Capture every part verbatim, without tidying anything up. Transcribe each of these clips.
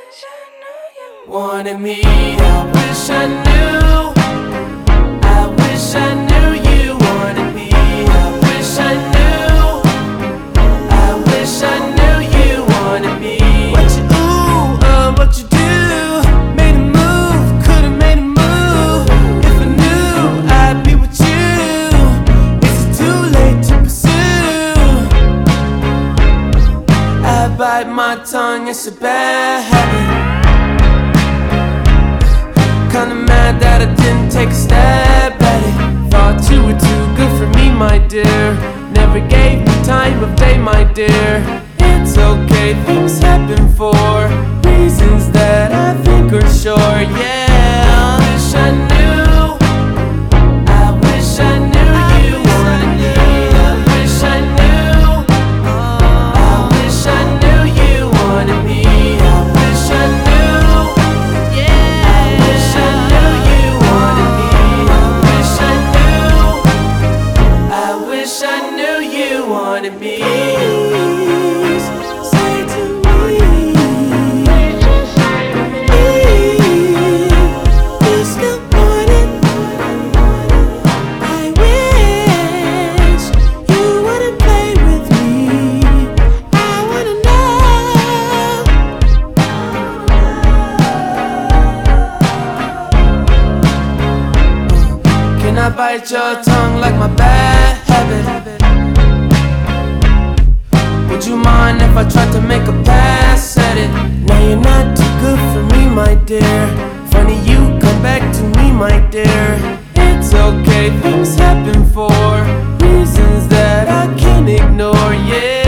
wish I knew you wanted me. I wish I knew. I wish I knew you wanted me. I wish I knew. I wish I knew you wanted me. What you ooh, uh, what you do? Made a move, could've made a move. If I knew I'd be with you, is it too late to pursue? I bite my tongue, it's a bad habit. Kinda mad that I didn't take a stab at it. Thought you were too good for me, my dear. Never gave me time of day, my dear. It's okay, things happen for reasons that I think are sure, yeah. I wish I knew. I wish I knew you wanted me. I wish I knew. I wish I knew you wanted me. I wish I knew. Yeah. I wish I knew you wanted me. I wish I knew. I wish I knew you wanted me. Say to me, you still want it. I wish you wouldn't play with me. I wanna know. Can I bite your tongue like my bad habit? Would you mind if I tried to make a pass at it? Now you're not too good for me, my dear. Funny you come back to me, my dear. It's okay, things happen for reasons that I can't ignore, yeah.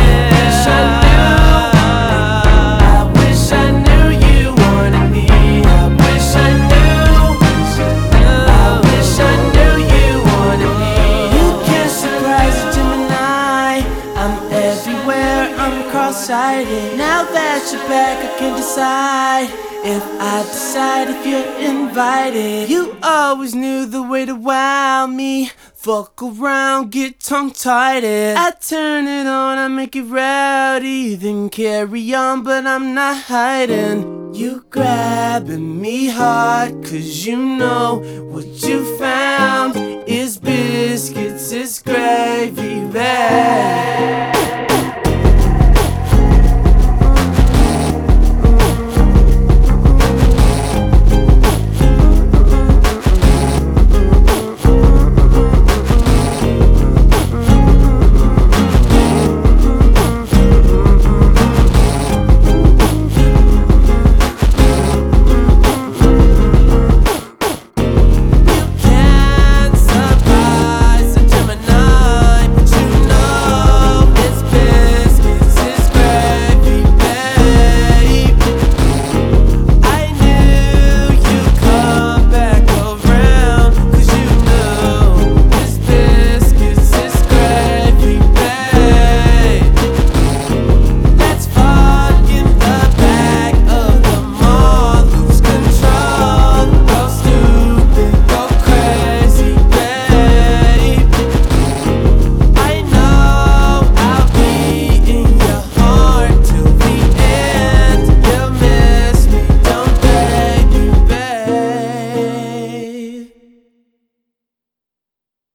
I wish I knew you wanted me. I wish I knew. I wish I knew you wanted me. You can't surprise a Gemini. I'm everywhere, I'm cross-sighted. Now that you're back, I can decide if I decide if you're invited. You always knew the way to wow me. Fuck around, get tongue-tied. I turn it on, I make it rowdy. Then carry on, but I'm not hiding. You grabbing me hard, cause you know what you found is biscuits, it's gravy bag.